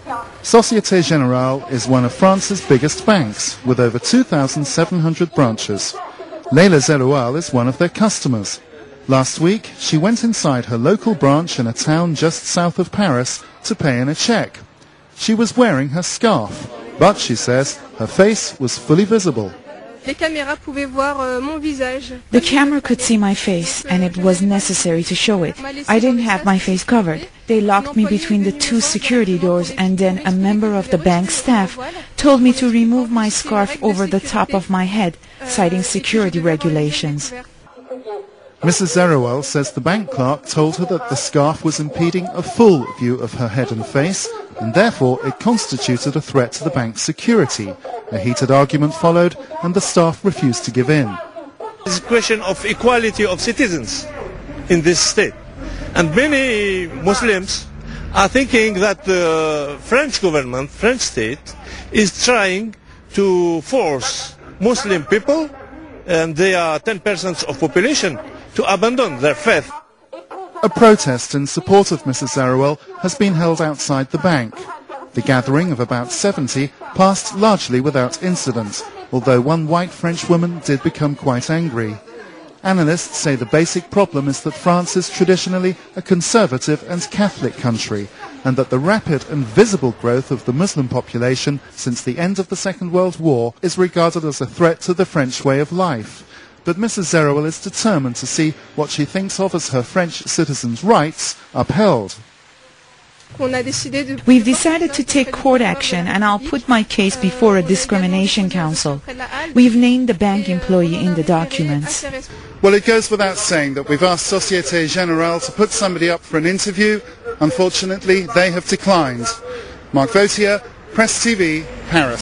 Société Générale is one of France's biggest banks, with over 2,700 branches. Leila Zeroual is one of their customers. Last week, she went inside her local branch in a town just south of Paris to pay in a cheque. She was wearing her scarf, but she says her face was fully visible. The camera could see my face, and it was necessary to show it. I didn't have my face covered. They locked me between the two security doors, and then a member of the bank staff told me to remove my scarf over the top of my head, citing security regulations. Mrs. Zeroual says the bank clerk told her that the scarf was impeding a full view of her head and face, and therefore it constituted a threat to the bank's security. A heated argument followed, and the staff refused to give in. It's a question of equality of citizens in this state. And many Muslims are thinking that the French government, French state, is trying to force Muslim people, and they are 10% of population, to abandon their faith. A protest in support of Mrs. Zeroual has been held outside the bank. The gathering of about 70 passed largely without incident, although one white French woman did become quite angry. Analysts say the basic problem is that France is traditionally a conservative and Catholic country, and that the rapid and visible growth of the Muslim population since the end of the Second World War is regarded as a threat to the French way of life. But Mrs. Zeroual is determined to see what she thinks of as her French citizens' rights upheld. We've decided to take court action, and I'll put my case before a discrimination council. We've named the bank employee in the documents. Well, it goes without saying that we've asked Société Générale to put somebody up for an interview. Unfortunately, they have declined. Mark Vautier, Press TV, Paris.